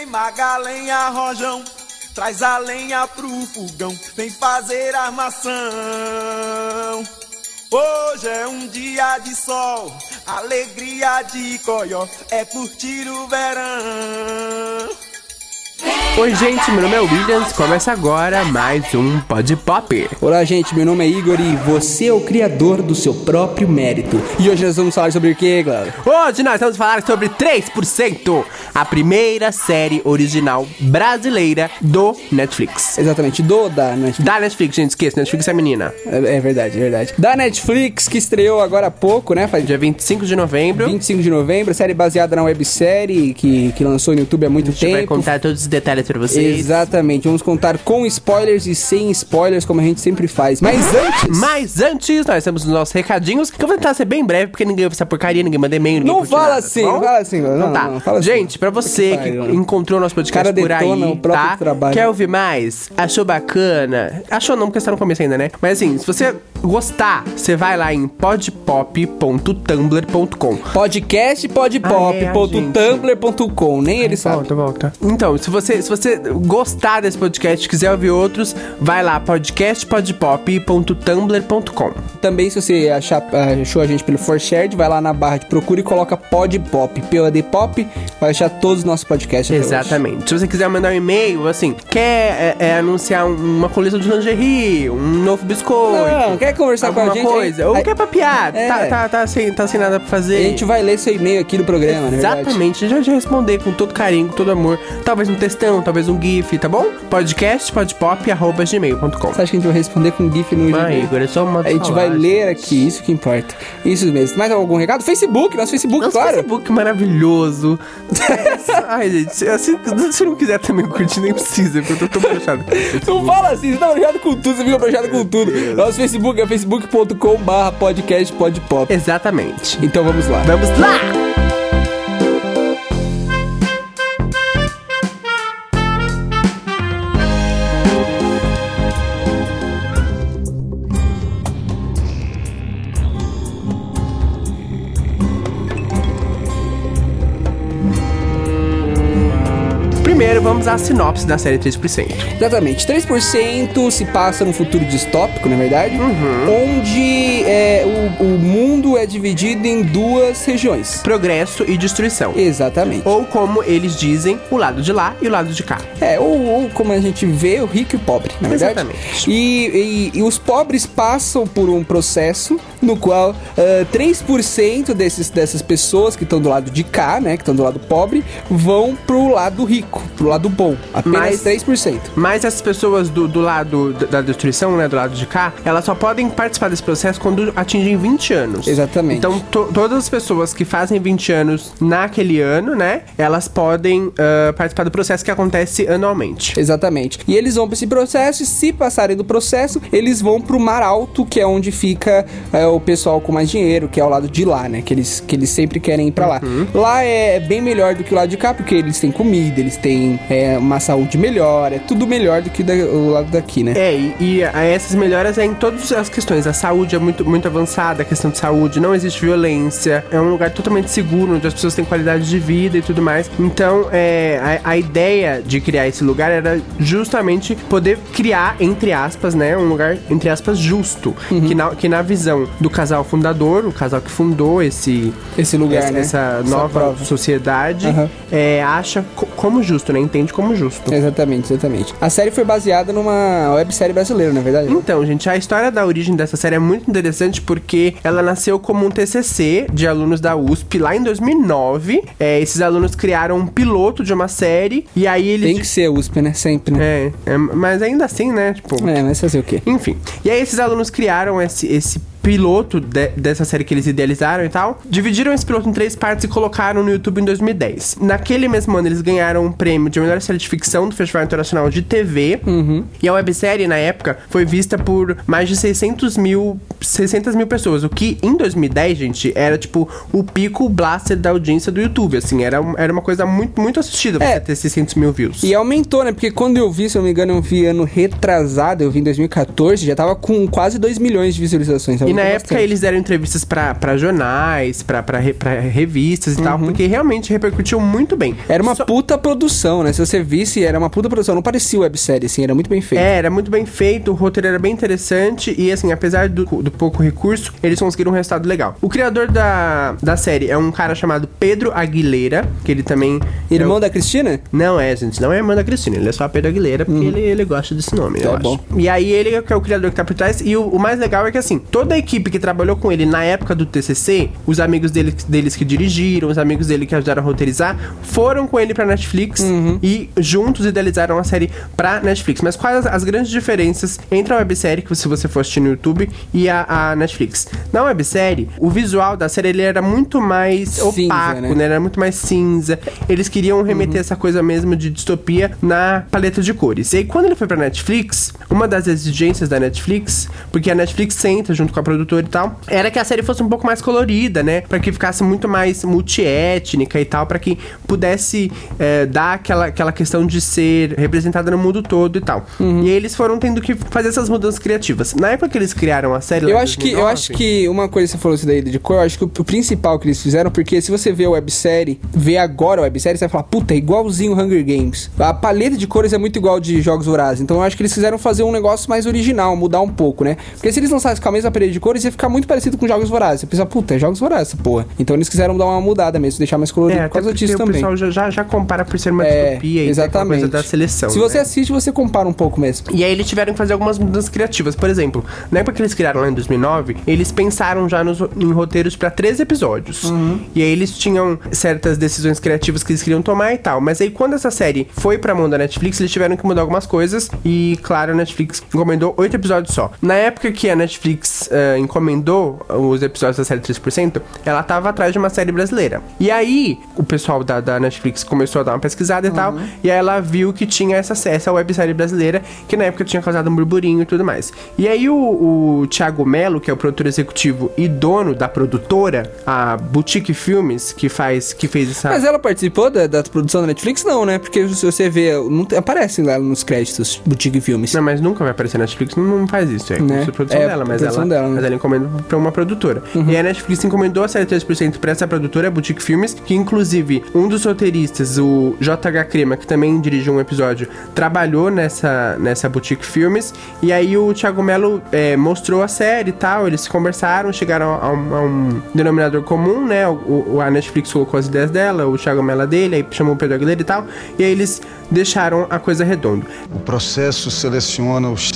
Maga, lenha, rojão, traz a lenha pro fogão, vem fazer armação. Hoje é um dia de sol, alegria de coió, é curtir o verão. Oi gente, meu nome é Williams, começa agora mais um Pod Pop. Olá gente, meu nome é Igor e você é o criador do seu próprio mérito. E hoje nós vamos falar sobre o que, Glauber? Hoje nós vamos falar sobre 3%, a primeira série original brasileira do Netflix. Exatamente, da Netflix. Da Netflix, gente, esqueça, Netflix é menina. É verdade, é verdade. Da Netflix, que estreou agora há pouco, né? Dia 25 de novembro. 25 de novembro, série baseada na websérie que lançou no YouTube há muito tempo. A gente vai contar todos os detalhes pra vocês. Exatamente, vamos contar com spoilers e sem spoilers, como a gente sempre faz. Mas antes, nós temos os nossos recadinhos, que eu vou tentar ser bem breve, porque ninguém ouve essa porcaria, ninguém manda e-mail, ninguém curte nada, não fala assim. Não, tá. Não, fala gente, assim. Pra você que encontrou nosso podcast por aí, o próprio trabalho. Quer ouvir mais? Achou bacana? Achou não, porque você tá no começo ainda, né? Mas assim, se você gostar, você vai lá em podpop.tumblr.com. Podcast podpop.tumblr.com. Nem ele sabe. Volta. Então, se você gostar desse podcast, quiser ouvir outros, vai lá, podcastpodpop.tumblr.com. Também, se você achou a gente pelo ForShared, vai lá na barra de procura e coloca Podpop, POD Pop, vai achar todos os nossos podcasts. Exatamente. Se você quiser mandar um e-mail, assim, quer anunciar uma coleção de lingerie, um novo biscoito. Não, quer conversar com a gente? Coisa, ou quer papiar, tá sem nada pra fazer. A gente vai ler seu e-mail aqui no programa, né? Exatamente, a gente vai responder com todo carinho, com todo amor. Talvez um textão, talvez um gif, tá bom? podcastpodpop@gmail.com. Você acha que a gente vai responder com gif no e-mail? Igor, é só uma a gente vai ler aqui, isso que importa. Isso mesmo. Mais algum recado? Nosso Facebook, claro. Facebook maravilhoso. Ai, gente, assim, se não quiser também curtir, nem precisa, porque eu tô broxado. Não fala assim, você tá broxado com tudo, você fica broxado com tudo. Nosso Facebook é facebook.com/podcastpodpop. Exatamente. Então vamos lá. Primeiro, vamos à sinopse da série 3%. Exatamente. 3% se passa num futuro distópico, na verdade, onde o mundo é dividido em duas regiões. Progresso e destruição. Exatamente. Ou como eles dizem, o lado de lá e o lado de cá. Ou como a gente vê, o rico e o pobre, na verdade. Exatamente. E os pobres passam por um processo no qual 3% dessas pessoas que estão do lado de cá, né, que estão do lado pobre, vão pro lado rico, pro lado bom. Apenas 3%. Mas essas pessoas do lado da destruição, né, do lado de cá, elas só podem participar desse processo quando atingem 20 anos. Exatamente. Então, todas as pessoas que fazem 20 anos naquele ano, né, elas podem participar do processo que acontece anualmente. Exatamente. E eles vão pra esse processo e, se passarem do processo, eles vão pro Mar Alto, que é onde fica o pessoal com mais dinheiro, que é o lado de lá, né, que eles sempre querem ir pra lá. Lá é bem melhor do que o lado de cá, porque eles têm comida, eles têm uma saúde melhor, é tudo melhor do que o lado daqui, né? E essas melhoras em todas as questões. A saúde é muito, muito avançada, a questão de saúde, não existe violência, é um lugar totalmente seguro, onde as pessoas têm qualidade de vida e tudo mais. Então, a ideia de criar esse lugar justamente poder criar, entre aspas, né, um lugar, entre aspas, justo, que na visão do casal fundador, o casal que fundou esse lugar, essa nova sociedade, acha como justo, né, entende como justo. Exatamente. A série foi baseada numa websérie brasileira, não é verdade? Então, gente, a história da origem dessa série é muito interessante porque ela nasceu como um TCC de alunos da USP lá em 2009. Esses alunos criaram um piloto de uma série e aí eles... Tem que ser USP, né? Sempre, né? Mas ainda assim, né? Tipo... mas fazer o quê? Enfim. E aí esses alunos criaram esse piloto dessa série que eles idealizaram e tal, dividiram esse piloto em 3 partes e colocaram no YouTube em 2010. Naquele mesmo ano, eles ganharam um prêmio de melhor série de ficção do Festival Internacional de TV, e a websérie, na época, foi vista por mais de 600 mil pessoas, o que, em 2010, gente, era, tipo, o pico blaster da audiência do YouTube, assim, era uma coisa muito, muito assistida, você ter 600 mil views. E aumentou, né, porque quando eu vi, se eu não me engano, eu vi ano retrasado, eu vi em 2014, já tava com quase 2 milhões de visualizações. na época bastante. eles deram entrevistas pra jornais, pra revistas e tal, porque realmente repercutiu muito bem. Era uma puta produção, né? Se você visse, era uma puta produção. Não parecia websérie, assim, era muito bem feito. Era muito bem feito, o roteiro era bem interessante e, assim, apesar do pouco recurso, eles conseguiram um resultado legal. O criador da série é um cara chamado Pedro Aguilera, que ele também... Irmão da Cristina? Não é, gente, não é irmão da Cristina, ele é só Pedro Aguilera, porque ele gosta desse nome, eu acho. Bom. E aí ele que é o criador que tá por trás, e o mais legal é que, assim, toda a equipe que trabalhou com ele na época do TCC, os amigos deles que dirigiram, os amigos dele que ajudaram a roteirizar, foram com ele pra Netflix e juntos idealizaram a série pra Netflix. Mas quais as grandes diferenças entre a websérie, que se você for assistir no YouTube, e a Netflix? Na websérie, o visual da série ele era muito mais Cinza, opaco, né? Era muito mais cinza. Eles queriam remeter essa coisa mesmo de distopia na paleta de cores. E aí, quando ele foi pra Netflix, uma das exigências da Netflix, porque a Netflix senta junto com a produtora e tal, era que a série fosse um pouco mais colorida, né? Pra que ficasse muito mais multiétnica e tal, pra que pudesse dar aquela questão de ser representada no mundo todo e tal. E aí eles foram tendo que fazer essas mudanças criativas. Na época que eles criaram a série... Eu acho que uma coisa que você falou isso daí de cor, eu acho que o principal que eles fizeram, porque se você vê a websérie, vê agora a websérie, você vai falar, puta, é igualzinho Hunger Games. A paleta de cores é muito igual de Jogos Vorazes, então eu acho que eles fizeram fazer um negócio mais original, mudar um pouco, né? Porque se eles lançassem com a mesma paleta de cores, ia ficar muito parecido com Jogos Vorazes. Você pensa, puta, é Jogos Vorazes essa porra. Então eles quiseram dar uma mudada mesmo, deixar mais colorido por causa disso também. O pessoal já compara por ser uma distopia e exatamente. coisa da seleção. Se você assiste, você compara um pouco mesmo. E aí eles tiveram que fazer algumas mudanças criativas. Por exemplo, na época que eles criaram lá em 2009, eles pensaram já em roteiros pra 13 episódios. E aí eles tinham certas decisões criativas que eles queriam tomar e tal. Mas aí quando essa série foi pra mão da Netflix, eles tiveram que mudar algumas coisas. E claro, a Netflix encomendou 8 episódios só. Na época que a Netflix encomendou os episódios da série 3%, ela tava atrás de uma série brasileira. E aí o pessoal da Netflix começou a dar uma pesquisada e tal. E aí ela viu que tinha essa websérie brasileira, que na época tinha causado um burburinho e tudo mais. E aí o Thiago Mello, que é o produtor executivo e dono da produtora, a Boutique Filmes, que fez essa... Mas ela participou da produção da Netflix? Não, né? Porque se você vê, aparece lá nos créditos Boutique Filmes. Não, mas nunca vai aparecer na Netflix, não faz isso. É Né? a produção dela, mas ela encomenda pra uma produtora. E a Netflix encomendou a série 3% pra essa produtora, a Boutique Filmes, que inclusive um dos roteiristas, o JH Crema, que também dirigiu um episódio, trabalhou nessa Boutique Filmes. E aí o Thiago Mello mostrou a série e tal, eles conversaram, chegaram a um denominador comum, né? A Netflix colocou as ideias dela, o Thiago Mello dele, aí chamou o Pedro Aguilera e tal, e aí eles deixaram a coisa redonda. O processo seleciona os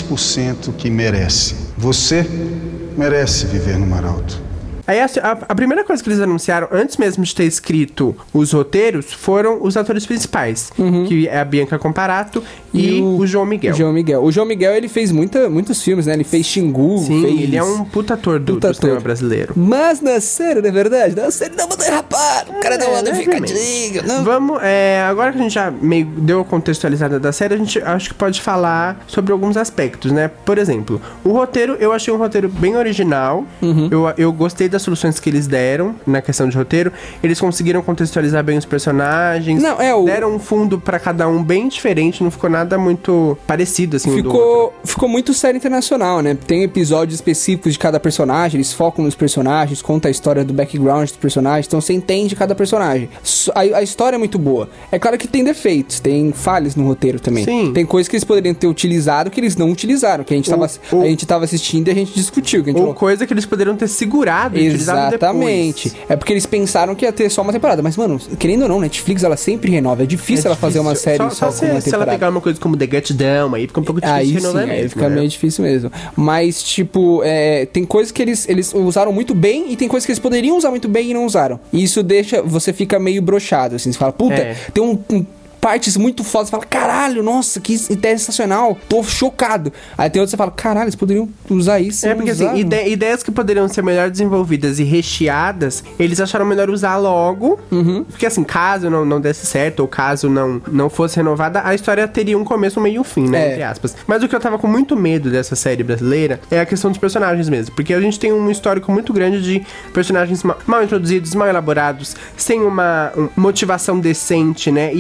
3% que merece. Você merece viver no Mar Alto. Aí a primeira coisa que eles anunciaram, antes mesmo de ter escrito os roteiros, foram os atores principais, que é a Bianca Comparato e o João Miguel. O João Miguel, ele fez muitos filmes, né? Ele fez Xingu, Sim, ele é um puta ator do cinema brasileiro. Mas na série, na verdade, na série não manda derrapar, o cara dá uma ficadinha. Vamos, agora que a gente já meio deu a contextualizada da série, a gente acho que pode falar sobre alguns aspectos, né? Por exemplo, o roteiro, eu achei um roteiro bem original, eu gostei das soluções que eles deram na questão de roteiro. Eles conseguiram contextualizar bem os personagens. Deram um fundo pra cada um bem diferente, não ficou nada muito parecido, assim, um do outro. Ficou muito série internacional, né? Tem episódios específicos de cada personagem, eles focam nos personagens, conta a história do background dos personagens, então você entende cada personagem. A história é muito boa. É claro que tem defeitos, tem falhas no roteiro também. Sim. Tem coisas que eles poderiam ter utilizado que eles não utilizaram, que a gente tava assistindo e a gente discutiu. Coisa que eles poderiam ter segurado. Exatamente. É porque eles pensaram que ia ter só uma temporada. Mas, mano, querendo ou não, Netflix, ela sempre renova. É difícil ela fazer uma série só com uma temporada. Se ela pegar uma coisa como The Get Down, aí fica um pouco difícil de renovar mesmo. Aí fica meio difícil mesmo. Mas, tipo, tem coisas que eles usaram muito bem e tem coisas que eles poderiam usar muito bem e não usaram. E isso deixa... Você fica meio broxado, assim. Você fala, puta, tem partes muito fodas, você fala, caralho, nossa, que ideia sensacional, tô chocado. Aí tem outros que você fala, caralho, eles poderiam usar isso. Porque assim, ideias que poderiam ser melhor desenvolvidas e recheadas, eles acharam melhor usar logo, porque assim, caso não desse certo, ou caso não fosse renovada, a história teria um começo, um meio e um fim, né, entre aspas. Mas o que eu tava com muito medo dessa série brasileira é a questão dos personagens mesmo, porque a gente tem um histórico muito grande de personagens mal introduzidos, mal elaborados, sem uma motivação decente, né, e aí é legal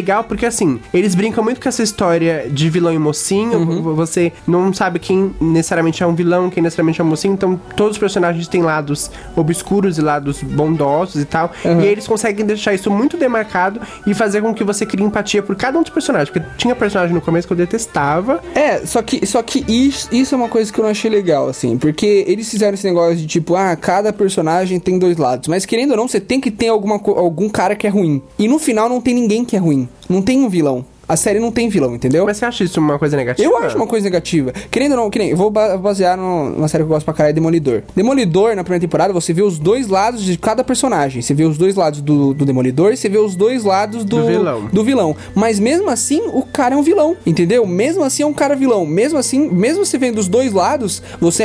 legal porque, assim, eles brincam muito com essa história de vilão e mocinho. Você não sabe quem necessariamente é um vilão, quem necessariamente é um mocinho. Então, todos os personagens têm lados obscuros e lados bondosos e tal. E aí eles conseguem deixar isso muito demarcado e fazer com que você crie empatia por cada um dos personagens. Porque tinha personagem no começo que eu detestava. Só que isso é uma coisa que eu não achei legal, assim. Porque eles fizeram esse negócio de tipo, cada personagem tem dois lados. Mas querendo ou não, você tem que ter algum cara que é ruim. E no final não tem ninguém que é ruim. Não tem um vilão. A série não tem vilão, entendeu? Mas você acha isso uma coisa negativa? Eu acho uma coisa negativa. Querendo ou não, que nem... Eu vou basear numa série que eu gosto pra caralho, Demolidor. Demolidor, na primeira temporada, você vê os dois lados de cada personagem. Você vê os dois lados do Demolidor e você vê os dois lados do vilão. Mas mesmo assim, o cara é um vilão, entendeu? Mesmo assim, é um cara vilão. Mesmo assim, mesmo você vendo os dois lados, você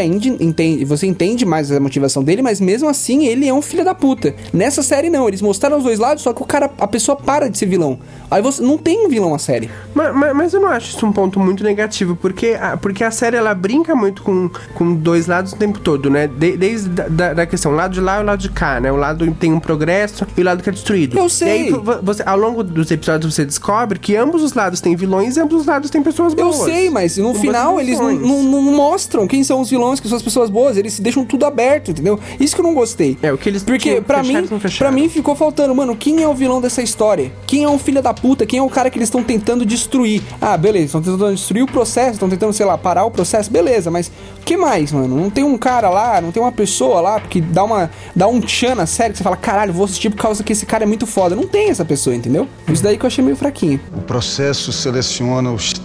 entende mais a motivação dele, mas mesmo assim, ele é um filho da puta. Nessa série, não. Eles mostraram os dois lados, só que a pessoa para de ser vilão. Aí você não tem um vilão na série. Mas eu não acho isso um ponto muito negativo, porque a série, ela brinca muito com dois lados o tempo todo, né? Desde da questão, o lado de lá e o lado de cá, né? O lado tem um progresso e o lado que é destruído. Eu sei. E aí, ao longo dos episódios, você descobre que ambos os lados têm vilões e ambos os lados têm pessoas boas. Eu sei, mas no final eles não mostram quem são os vilões, quem são as pessoas boas. Eles deixam tudo aberto, entendeu? Isso que eu não gostei. O que eles Porque pra mim ficou faltando, mano, quem é o vilão dessa história? Quem é um filho da puta? Quem é o cara que eles estão tentando destruir? Beleza, estão tentando destruir o processo, estão tentando, sei lá, parar o processo, beleza, mas o que mais, mano? Não tem um cara lá, não tem uma pessoa lá que dá um tchan na série que você fala, caralho, vou assistir por causa que esse cara é muito foda. Não tem essa pessoa, entendeu? Isso daí que eu achei meio fraquinho. O processo seleciona os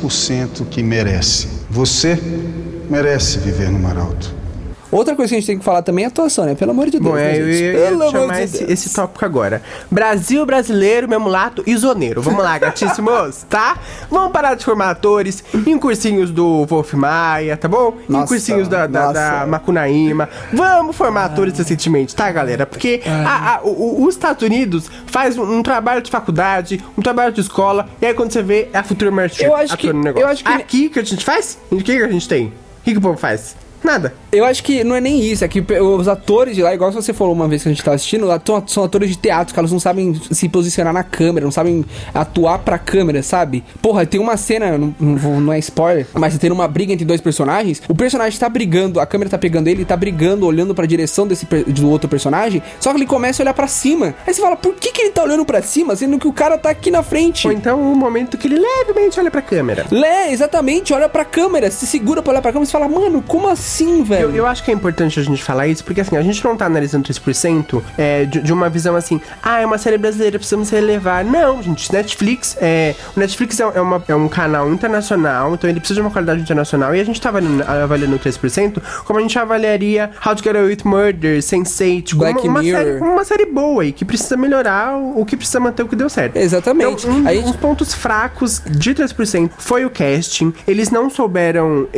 3% que merece. Você merece viver no Mar Alto. Outra coisa que a gente tem que falar também é a atuação, né? Pelo amor de Deus. Bom, né, eu ia chamar esse tópico agora. Brasil brasileiro, meu mulato e zoneiro. Vamos lá, gatíssimos, tá? Vamos parar de formar atores em cursinhos do Wolf Maia, tá bom? Em cursinhos da Macunaíma. Vamos formar atores recentemente, tá, galera? Porque os Estados Unidos faz um trabalho de faculdade, um trabalho de escola, e aí quando você vê, é a futura Meryl Streep atuando no negócio. Eu acho que aqui que a gente faz? O que a gente tem? O que o povo faz? Nada. Eu acho que não é nem isso, é que os atores de lá, igual você falou uma vez que a gente tava assistindo, são atores de teatro, que eles não sabem se posicionar na câmera, não sabem atuar pra câmera, sabe? Porra, tem uma cena, não é spoiler, mas tem uma briga entre dois personagens, o personagem tá brigando, a câmera tá pegando ele, tá brigando, olhando pra direção do outro personagem, só que ele começa a olhar pra cima. Aí você fala, por que ele tá olhando pra cima, sendo que o cara tá aqui na frente? Ou então um momento que ele levemente olha pra câmera. Exatamente, olha pra câmera, se segura pra olhar pra câmera e você fala, mano, como assim, velho? Eu acho que é importante a gente falar isso, porque assim, a gente não tá analisando 3% de uma visão assim, é uma série brasileira, precisamos relevar. Não, gente, Netflix, o Netflix é um canal internacional, então ele precisa de uma qualidade internacional, e a gente tá avaliando 3% como a gente avaliaria How to Get Away with Murder, Sense8, Black Mirror. Uma série boa e que precisa melhorar o que precisa manter o que deu certo. Exatamente. Então, uns pontos fracos de 3% foi o casting, eles não souberam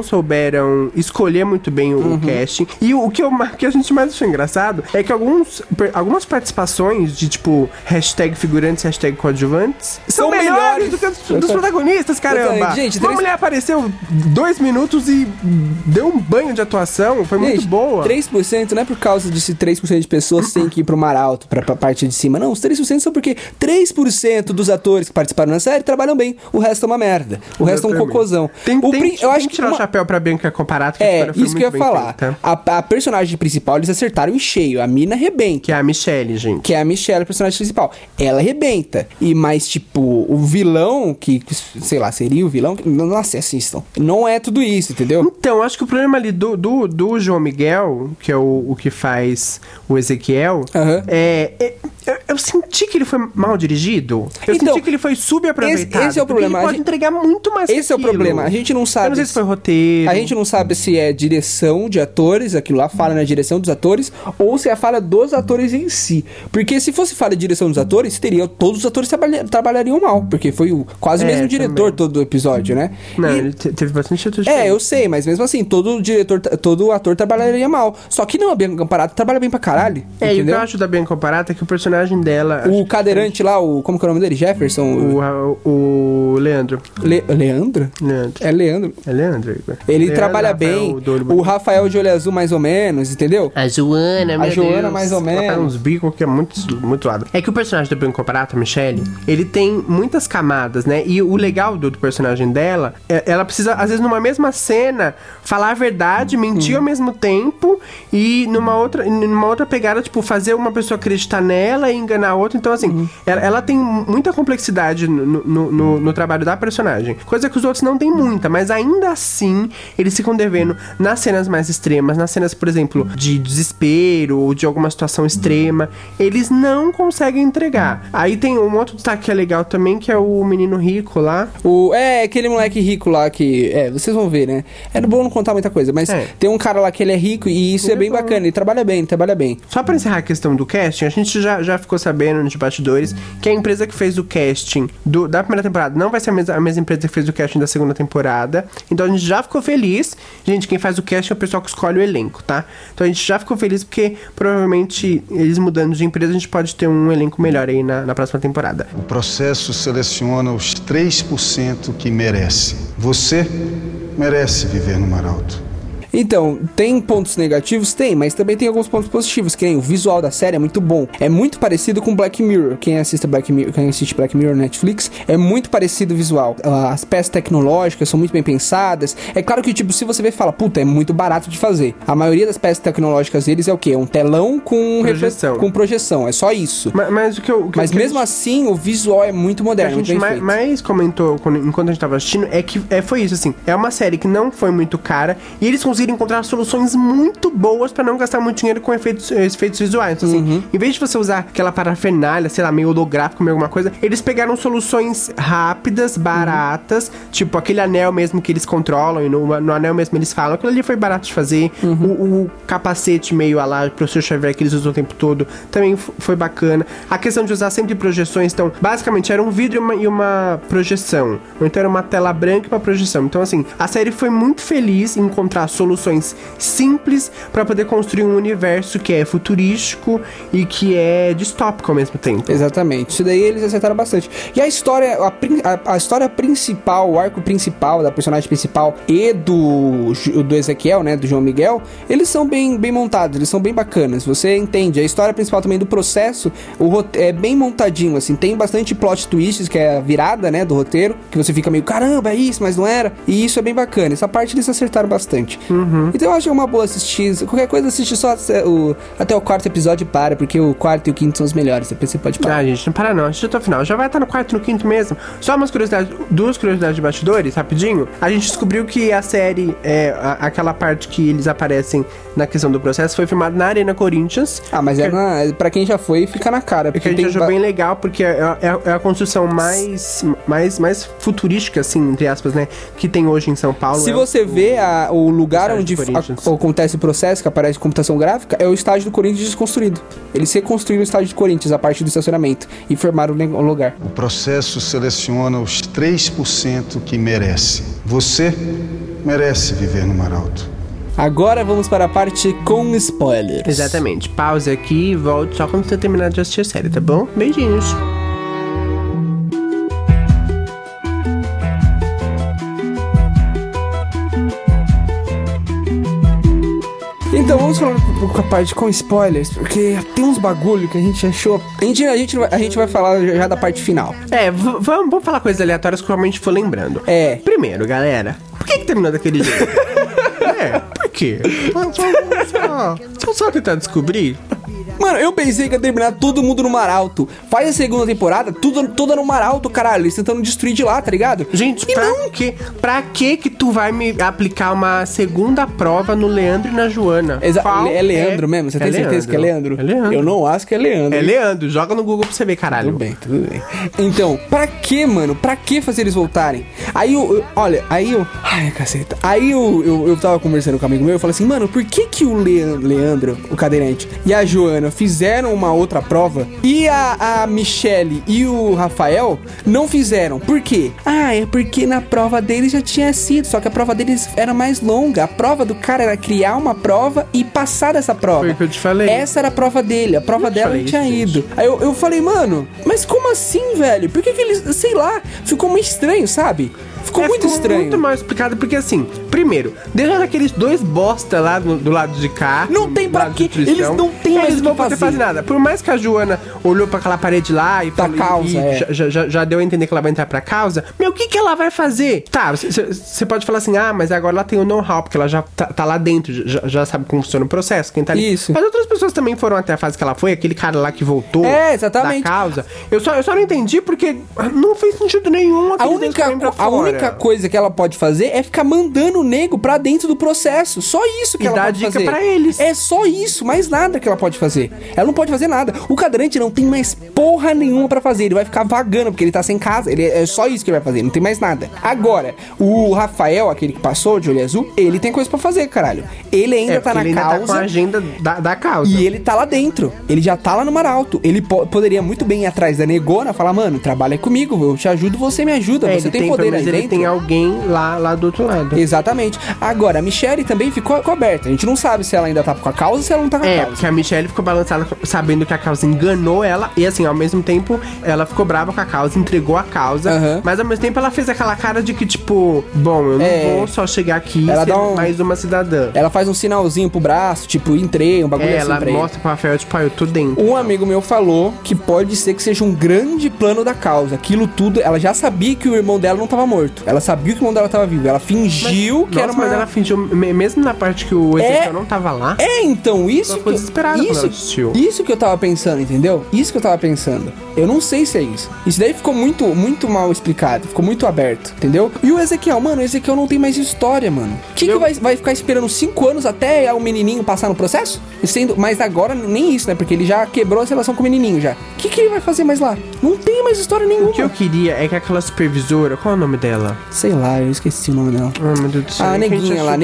escolher muito bem o casting. E o que a gente mais achou engraçado é que algumas participações de tipo #figurantes, #coadjuvantes são melhores do que dos protagonistas, caramba. Gente, uma mulher apareceu 2 minutos e deu um banho de atuação, foi muito boa. 3% não é por causa desse 3% de pessoas têm que ir pro mar alto, pra parte de cima. Não, os 3% são porque 3% dos atores que participaram na série trabalham bem, o resto é uma merda. O resto é um cocôzão. Eu acho que tirar o chapéu pra Bianca Comparato, que isso que eu ia falar. A personagem principal, eles acertaram em cheio. A mina arrebenta. Que é a Michelle, gente. Que é a Michelle, a personagem principal. Ela arrebenta. E mais, tipo, o vilão, que, sei lá, seria o vilão... Nossa, assistam. Não é tudo isso, entendeu? Então, acho que o problema ali do João Miguel, que é o que faz o Ezequiel, eu senti que ele foi mal dirigido. Eu senti que ele foi subaproveitado. Esse é o problema. Ele pode entregar muito mais Esse é o problema. A gente não sabe... Eu não sei se foi roteiro. A gente não sabe se é direção de atores, aquilo lá, falha na direção dos atores, ou se é a falha dos atores em si. Porque se fosse falha de direção dos atores, todos os atores trabalhariam mal, porque foi quase o mesmo diretor todo o episódio, né? Não, ele teve bastante atores. Eu sei, mas mesmo assim, todo ator trabalharia mal. Só que não, a Bianca Comparato trabalha bem pra caralho. E o que eu acho da Bianca Comparato é que o personagem dela... O cadeirante lá, como que é o nome dele? Jefferson? O Leandro. Leandro? Leandro. É Leandro. É Leandro, Igor. Ele Leandro, trabalha Rafael, bem. do olho O bonito. Rafael de olho azul, mais ou menos, entendeu? A Joana, meu Joana, Deus. mais ou Ela faz menos. uns bicos que é muito lado. É que o personagem da Bianca Operato, a Michelle, ele tem muitas camadas, né? E o legal do personagem dela, ela precisa, às vezes, numa mesma cena, falar a verdade, mentir ao mesmo tempo e numa outra pegada, tipo, fazer uma pessoa acreditar nela e enganar a outra. Então, assim, ela tem muita complexidade no trabalho da personagem. Coisa que os outros não tem muita, mas ainda assim, eles ficam devendo nas cenas mais extremas, nas cenas, por exemplo, de desespero ou de alguma situação extrema, eles não conseguem entregar. Aí tem um outro destaque que é legal também, que é o menino rico lá. Aquele moleque rico lá que... vocês vão ver, né? É bom não contar muita coisa, mas tem um cara lá que ele é rico e isso é bem bacana. Ele trabalha bem. Só pra encerrar a questão do casting, a gente já ficou sabendo nos bastidores que a empresa que fez o casting da primeira temporada não vai ser a mesma empresa que fez o casting da segunda temporada. Então a gente já ficou feliz. Gente, quem faz o casting é o pessoal que escolhe o elenco, tá? Então a gente já ficou feliz porque provavelmente eles mudando de empresa a gente pode ter um elenco melhor aí na próxima temporada. O processo seleciona os 3% que merece. Você merece viver no Mar Alto. Então, tem pontos negativos? Tem, mas também tem alguns pontos positivos, que nem o visual da série é muito bom. É muito parecido com Black Mirror. Quem assiste Black Mirror na Netflix, é muito parecido o visual. As peças tecnológicas são muito bem pensadas. É claro que, tipo, se você vê e fala, puta, é muito barato de fazer. A maioria das peças tecnológicas deles é o quê? É um telão com projeção. É só isso. Mas mesmo assim, o visual é muito moderno. O que a gente mais comentou enquanto a gente tava assistindo é que foi isso, assim. É uma série que não foi muito cara e eles conseguiram encontrar soluções muito boas pra não gastar muito dinheiro com efeitos visuais. Então, assim, em vez de você usar aquela parafernália, sei lá, meio holográfico, meio alguma coisa, eles pegaram soluções rápidas, baratas, tipo aquele anel mesmo que eles controlam e no anel mesmo eles falam, aquilo ali foi barato de fazer. O capacete meio lá pro Sr. Xavier que eles usam o tempo todo também foi bacana. A questão de usar sempre projeções, então, basicamente era um vidro e uma projeção. Ou então era uma tela branca e uma projeção. Então, assim, a série foi muito feliz em encontrar soluções simples pra poder construir um universo que é futurístico e que é distópico ao mesmo tempo. Exatamente. Isso daí eles acertaram bastante. E a história, a história principal, o arco principal da personagem principal e do Ezequiel, né, do João Miguel, eles são bem montados, eles são bem bacanas. Você entende. A história principal também do processo, é bem montadinho, assim. Tem bastante plot twists, que é a virada, né, do roteiro, que você fica meio, caramba, é isso, mas não era. E isso é bem bacana. Essa parte eles acertaram bastante. Então eu acho que é uma boa assistir. Qualquer coisa, assiste só até o quarto episódio e para, porque o quarto e o quinto são os melhores. Depois você pode parar. Gente, não para não. Assiste até o final. Já vai estar no quarto e no quinto mesmo. Só duas curiosidades de bastidores, rapidinho. A gente descobriu que a série, aquela parte que eles aparecem na questão do processo, foi filmada na Arena Corinthians. Mas pra quem já foi, fica na cara. Porque a gente achou bem legal, porque é a construção mais futurística, assim, entre aspas, né, que tem hoje em São Paulo. Se você vê o lugar onde acontece o processo, que aparece computação gráfica, é o estádio do Corinthians desconstruído. Eles reconstruíram o estádio do Corinthians, a parte do estacionamento, e formaram o lugar. O processo seleciona os 3% que merece. Você merece viver no Mar Alto. Agora vamos para a parte com spoilers. Exatamente. Pause aqui e volte só quando você terminar de assistir a série, tá bom? Beijinhos. Então vamos falar um pouco a parte com spoilers, porque tem uns bagulho que a gente achou. A gente vai falar já da parte final. Vamos falar coisas aleatórias que realmente for lembrando. Primeiro, galera, por que terminou daquele jeito? Por quê? Só tentar descobrir. Mano, eu pensei que ia terminar todo mundo no Mar Alto. Faz a segunda temporada, toda no Mar Alto, caralho. Eles tentando destruir de lá, tá ligado? Gente, pra que tu vai me aplicar uma segunda prova no Leandro e na Joana? É Leandro mesmo? Você tem certeza que é Leandro? É Leandro. Eu não acho que é Leandro. É Leandro. Joga no Google pra você ver, caralho. Tudo bem. Então, pra que, mano? Pra que fazer eles voltarem? Ai, caceta. Aí eu tava conversando com um amigo meu, eu falei assim, mano, por que o Leandro, o cadeirante, e a Joana, Joana fizeram uma outra prova e a Michelle e o Rafael não fizeram. Por quê? É porque na prova deles já tinha sido, só que a prova deles era mais longa. A prova do cara era criar uma prova e passar dessa prova. Foi o que eu te falei. Essa era a prova dele, a prova dela não tinha ido. Aí eu falei, mano, mas como assim, velho? Por que eles, sei lá, ficou meio estranho, sabe? Ficou muito estranho. Muito mal explicado, porque assim, primeiro, deixando aqueles dois bosta lá do lado de cá. Não tem pra quê? Eles não tem mais o que fazer nada. Por mais que a Joana olhou pra aquela parede lá e falou, já deu a entender que ela vai entrar pra causa, o que ela vai fazer? Tá, você pode falar assim, mas agora ela tem o know-how, porque ela já tá lá dentro, já sabe como funciona o processo, quem tá ali. Isso. Mas outras pessoas também foram até a fase que ela foi, aquele cara lá que voltou exatamente. da causa. Eu só não entendi porque não fez sentido nenhum. A única coisa que ela pode fazer é ficar mandando o nego pra dentro do processo. Só isso que ela pode fazer. Pra eles. É só isso, mais nada que ela pode fazer. Ela não pode fazer nada. O cadeirante não tem mais porra nenhuma pra fazer. Ele vai ficar vagando porque ele tá sem casa. É só isso que ele vai fazer, não tem mais nada. Agora, o Rafael, aquele que passou de olho azul, ele tem coisa pra fazer, caralho. Ele ainda tá na ele causa. Ainda tá com a agenda da causa. E ele tá lá dentro. Ele já tá lá no Mar Alto. Ele poderia muito bem ir atrás da negona, falar, mano, trabalha comigo, eu te ajudo, você me ajuda. Você tem poder aí dentro. Ele tem alguém lá do outro lado. Exatamente. Agora, a Michelle também ficou aberta. A gente não sabe se ela ainda tá com a causa ou se ela não tá com a causa. Porque a Michelle ficou balançada sabendo que a causa enganou ela. E assim, ao mesmo tempo, ela ficou brava com a causa, entregou a causa. Mas ao mesmo tempo, ela fez aquela cara de que, tipo, bom, eu não vou só chegar aqui e ser mais uma cidadã. Ela faz um sinalzinho pro braço, tipo, entrei, um bagulho assim ela pra ele. mostra pro Rafael, tipo, eu tô dentro. Um amigo meu falou que pode ser que seja um grande plano da causa. Aquilo tudo, ela já sabia que o irmão dela não tava morto. Ela sabia que o irmão dela tava vivo. Ela fingiu que era uma... Mas ela fingiu, mesmo na parte que o Ezequiel não tava lá. Então, isso... Ela ficou desesperada quando ela assistiu. Isso que eu tava pensando, entendeu? Isso que eu tava pensando. Eu não sei se é isso. Isso daí ficou muito mal explicado. Ficou muito aberto, entendeu? E o Ezequiel, mano, o Ezequiel não tem mais história, mano. Que vai ficar esperando 5 anos até o menininho passar no processo? Mas agora nem isso, né? Porque ele já quebrou a relação com o menininho já. O que ele vai fazer mais lá? Não tem mais história nenhuma. O que eu queria é que aquela supervisora... Qual é o nome dela? Sei lá, eu esqueci o nome dela. Meu Deus do céu. A neguinha lá.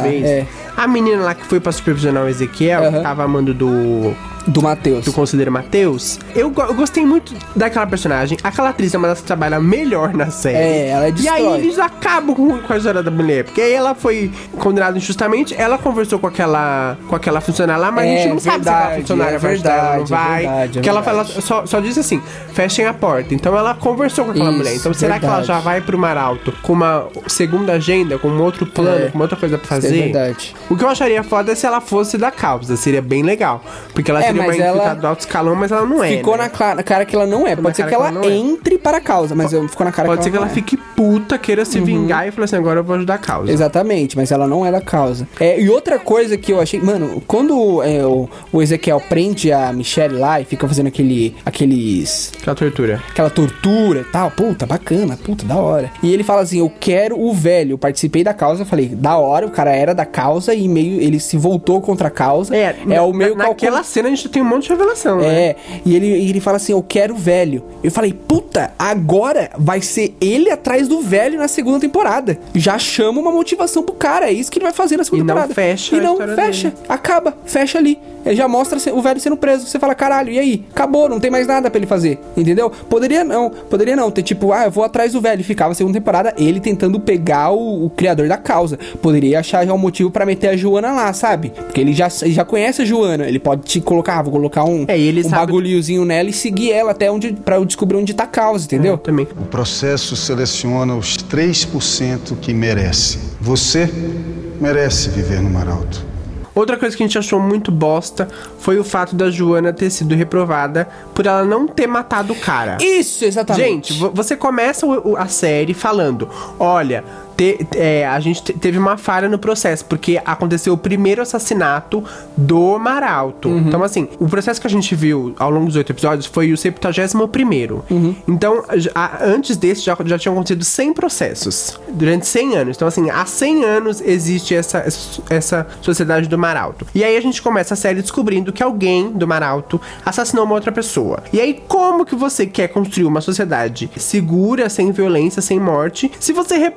A menina lá que foi pra supervisionar o Ezequiel, que tava amando do Matheus. Do conselheiro Matheus. Eu gostei muito daquela personagem. Aquela atriz é uma das que trabalha melhor na série. Ela destrói. E aí eles acabam com a história da mulher. Porque aí ela foi condenada injustamente. Ela conversou com aquela funcionária lá, mas a gente não sabe se aquela funcionária vai ajudar ela ou não vai. Porque ela só disse assim, fechem a porta. Então ela conversou com aquela mulher. Então será que ela já vai pro Mar Alto com uma segunda agenda, com um outro plano, com outra coisa pra fazer? É verdade. O que eu acharia foda é se ela fosse da causa. Seria bem legal. Porque ela seria uma infiltrada do alto escalão, mas ela não é. Ficou na cara que ela não é. Pode ser que ela entre para a causa, mas ficou na cara que ela não é. Pode ser que ela fique puta, queira se vingar e falar assim, agora eu vou ajudar a causa. Exatamente, mas ela não é da causa. E outra coisa que eu achei... Mano, quando o Ezequiel prende a Michelle lá e fica fazendo aquela tortura e tal, puta, bacana, puta, da hora. E ele fala assim, eu quero o velho, eu participei da causa, eu falei, da hora, o cara era da causa e meio, ele se voltou contra a causa. Naquela cena a gente tem um monte de revelação, né? E ele fala assim, eu quero o velho. Eu falei, puta, agora vai ser ele atrás do velho na segunda temporada. Já chama uma motivação pro cara, é isso que ele vai fazer na segunda temporada. E não fecha. Acaba, fecha ali. Ele já mostra o velho sendo preso. Você fala, caralho, e aí? Acabou, não tem mais nada pra ele fazer. Entendeu? Poderia não ter tipo, eu vou atrás do velho. E ficava a segunda temporada ele tentando pegar o criador da causa. Poderia achar já um motivo pra meter a Joana lá, sabe? Porque ele já conhece a Joana. Ele pode te colocar, vou colocar um bagulhozinho nela e seguir ela até pra eu descobrir onde tá a causa, entendeu? Também. O processo seleciona os 3% que merece. Você merece viver no Mar Alto. Outra coisa que a gente achou muito bosta foi o fato da Joana ter sido reprovada por ela não ter matado o cara. Isso, exatamente. Gente, você começa a série falando, olha... a gente teve uma falha no processo, porque aconteceu o primeiro assassinato do Mar Alto. Então, assim, o processo que a gente viu ao longo dos 8 episódios foi o 71º. Então, antes desse, já tinham acontecido 100 processos durante 100 anos. Então, assim, há 100 anos existe essa sociedade do Mar Alto. E aí a gente começa a série descobrindo que alguém do Mar Alto assassinou uma outra pessoa. E aí, como que você quer construir uma sociedade segura, sem violência, sem morte, se você reprova uma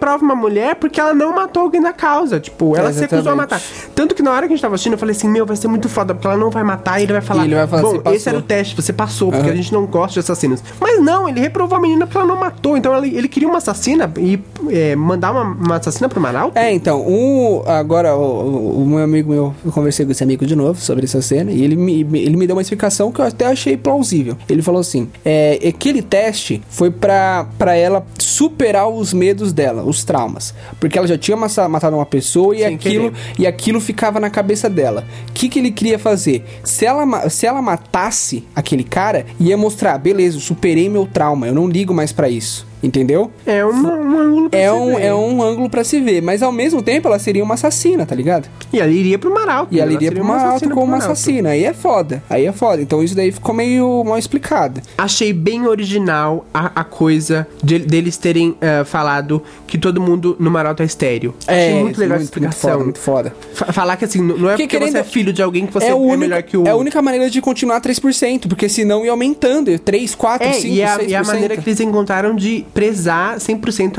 mulher porque ela não matou alguém da causa. Tipo, ela se recusou a matar. Tanto que na hora que a gente tava assistindo, eu falei assim, meu, vai ser muito foda, porque ela não vai matar e ele vai falar, bom, esse era o teste, você passou, porque a gente não gosta de assassinos. Mas não, ele reprovou a menina porque ela não matou. Então ele queria uma assassina e mandar uma assassina pro Maralto? Então, agora o meu amigo eu conversei com esse amigo de novo sobre essa cena e ele me deu uma explicação que eu até achei plausível. Ele falou assim, aquele teste foi pra ela superar os medos dela, os traumas. Porque ela já tinha matado uma pessoa e aquilo ficava na cabeça dela. O que ele queria fazer? Se ela matasse aquele cara, ia mostrar, beleza, eu superei meu trauma, eu não ligo mais pra isso. Entendeu? É um ângulo pra se ver. É um ângulo pra se ver. Mas ao mesmo tempo ela seria uma assassina, tá ligado? E ela iria pro Maralto. E ela iria pro Maralto como uma assassina. Aí é foda. Então isso daí ficou meio mal explicado. Achei bem original a coisa deles terem falado que todo mundo no Maralto é estéreo. Achei muito legal essa explicação. Muito foda. Falar que assim, não é porque você é filho de alguém que você é melhor que o outro. É a única maneira de continuar 3%, porque senão ia aumentando. 3, 4, 5, 6%. E a maneira que eles encontraram de prezar 100% a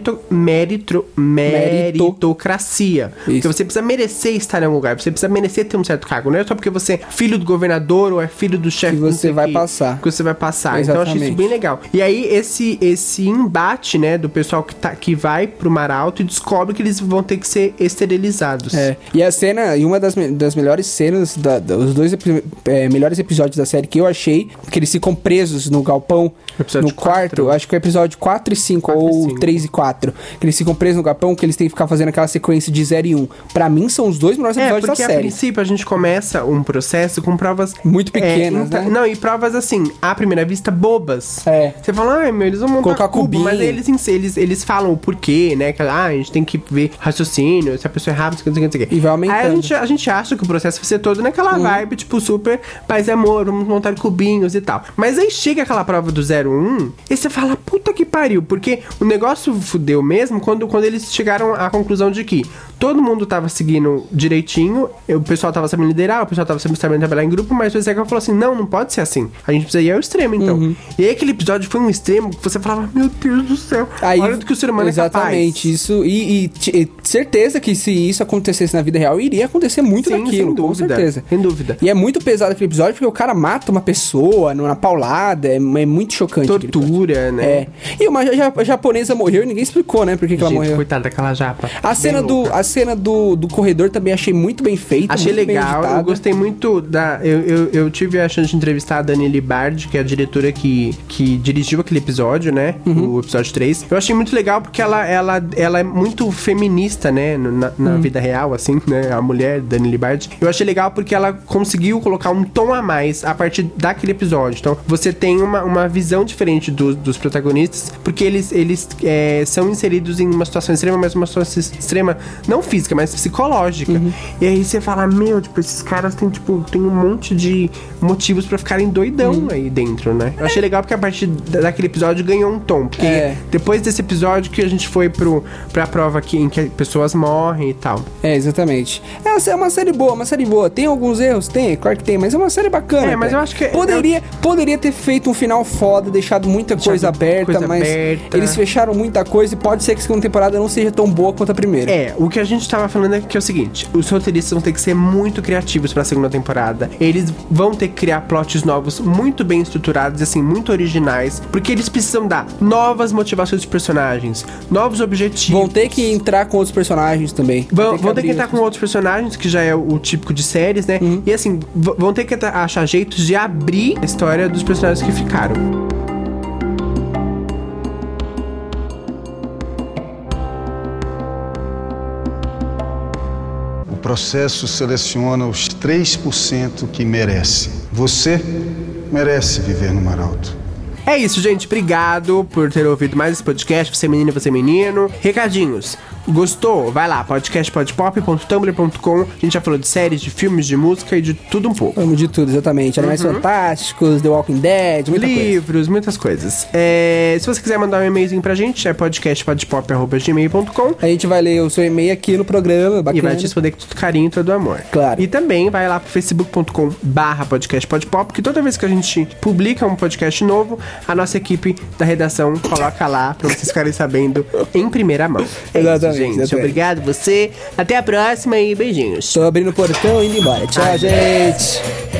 meritocracia. Isso. Porque você precisa merecer estar em algum lugar, você precisa merecer ter um certo cargo. Não é só porque você é filho do governador ou é filho do chefe que você vai passar. Que você vai passar. Exatamente. Então eu achei isso bem legal. E aí esse embate, né, do pessoal que vai pro Maralto e descobre que eles vão ter que ser esterilizados. E a cena, e uma das melhores cenas, os dois melhores episódios da série que eu achei, que eles ficam presos no galpão, no quarto, acho que é o episódio 4 e 5, ou 3 e 4, que eles ficam presos no galpão, que eles têm que ficar fazendo aquela sequência de 0 e 1. Pra mim, são os dois melhores episódios da série. Porque a princípio a gente começa um processo com provas muito pequenas, né? Não, e provas assim, à primeira vista, bobas. Você fala, eles vão montar colocar cubo, mas aí eles falam o porquê, né? Que a gente tem que ver raciocínio, se a pessoa é rápida, não sei o que. E vai aumentando. Aí a gente acha que o processo vai ser todo naquela vibe, tipo, super paz e amor, vamos montar cubinhos e tal. Mas aí chega aquela prova do 01 e você fala, puta que pariu, porque o negócio fudeu mesmo quando eles chegaram à conclusão de que todo mundo tava seguindo direitinho, o pessoal tava sabendo liderar, o pessoal tava sabendo trabalhar em grupo, mas o Ezequiel falou assim, não pode ser assim, a gente precisa ir ao extremo, então. E aí aquele episódio foi um extremo que você falava, meu Deus do céu, olha do que o ser humano é capaz. Exatamente, isso, e certeza que se isso acontecesse na vida real, iria acontecer muito daquilo, com certeza. Sem dúvida. E é muito pesado aquele episódio, porque o cara mata uma pessoa na paulada, é muito chocante. Tortura, né? E uma japonesa morreu e ninguém explicou, né, por que ela morreu. Coitada daquela japa. A cena do corredor também achei muito bem feita. Achei legal, eu gostei muito eu tive a chance de entrevistar a Dani Libardi, que é a diretora que dirigiu aquele episódio, né? O episódio 3. Eu achei muito legal porque ela é muito feminista, né? Na vida real, assim, né? A mulher, Dani Libardi. Eu achei legal porque ela conseguiu colocar um tom a mais a partir daquele episódio. Então, você tem uma visão diferente dos protagonistas, porque eles são inseridos em uma situação extrema, mas uma situação extrema, não física, mas psicológica. E aí você fala, esses caras tem um monte de motivos pra ficarem doidão aí dentro, né? Eu achei legal porque a partir daquele episódio ganhou um tom, porque depois desse episódio que a gente foi pra prova em que pessoas morrem e tal. Exatamente. Essa é uma série boa. Tem alguns erros? Tem, claro que tem, mas é uma série bacana. Mas eu acho que... Poderia ter feito um final foda, deixado muita coisa aberta, eles fecharam muita coisa e pode ser que a segunda temporada não seja tão boa quanto a primeira. O que a gente tava falando é que é o seguinte, os roteiristas vão ter que ser muito criativos pra segunda temporada. Eles vão ter que criar plots novos, muito bem estruturados, assim, muito originais, porque eles precisam dar novas motivações dos personagens, novos objetivos. Vão ter que entrar com outros personagens também. Vão ter que entrar com outros personagens, que já é o típico de séries, né? E assim, vão ter que achar jeitos de abrir a história dos personagens que ficaram. O processo seleciona os 3% que merece. Você merece viver no Maralto. É isso, gente. Obrigado por ter ouvido mais esse podcast. Você menino, você menino. Recadinhos. Gostou? Vai lá, podcastpodpop.tumblr.com. A gente já falou de séries, de filmes, de música e de tudo um pouco. Vamos de tudo, exatamente. Animais Fantásticos, The Walking Dead, livros, muitas coisas. Se você quiser mandar um e-mailzinho pra gente, é podcastpodpop@gmail.com. A gente vai ler o seu e-mail aqui no programa, bacana. E vai te responder com todo carinho e todo amor. Claro. E também vai lá pro facebook.com/podcastpodpop, que toda vez que a gente publica um podcast novo, a nossa equipe da redação coloca lá pra vocês ficarem sabendo em primeira mão. Exatamente, isso, gente. exatamente. Obrigado você. Até a próxima e beijinhos. Tô abrindo o portão e indo embora. Tchau, gente.